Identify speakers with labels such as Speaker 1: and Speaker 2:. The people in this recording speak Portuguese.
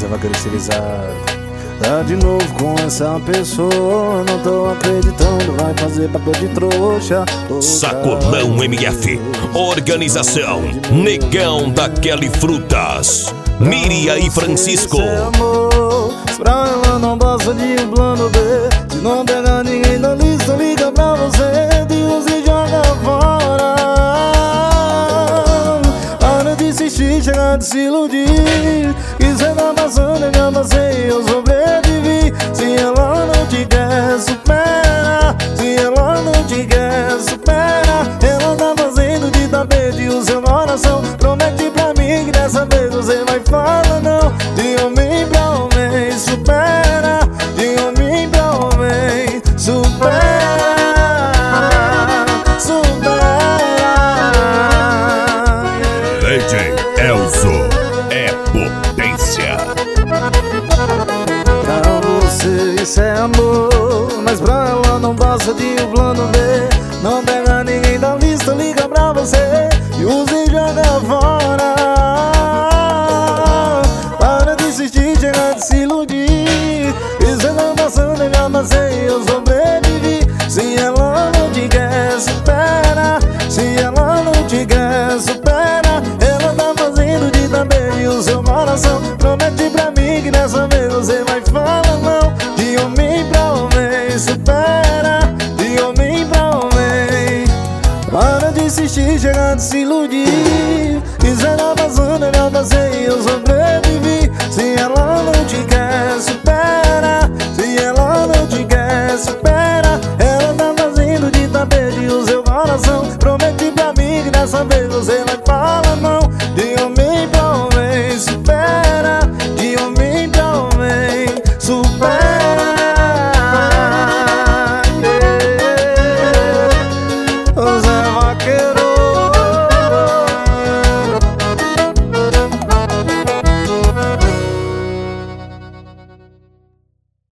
Speaker 1: você vai crescerizar. Tá de novo com essa pessoa, não tô acreditando, vai fazer papel de trouxa.
Speaker 2: Sacolão MF, organização Negão da Kelly Frutas, Miriam e Francisco.
Speaker 1: Pra ela não basta de um plano B. Se não pegar ninguém da lista, liga pra você, Deus e joga fora. Para de insistir, chegar de se iludir, que cê tá passando, eu já passei, eu sobrevivi. Se ela não te quer, supera. Se ela não te quer, supera. Ela tá fazendo de tapete o seu coração. Promete pra mim que dessa vez você vai falar não. De homem pra homem, supera. De homem pra homem, supera. Supera.
Speaker 2: DJ Elzo é potência.
Speaker 1: Pra você isso é amor, mas pra ela não passa de um plano B. Não pega ninguém da lista, liga pra você e usa e joga fora.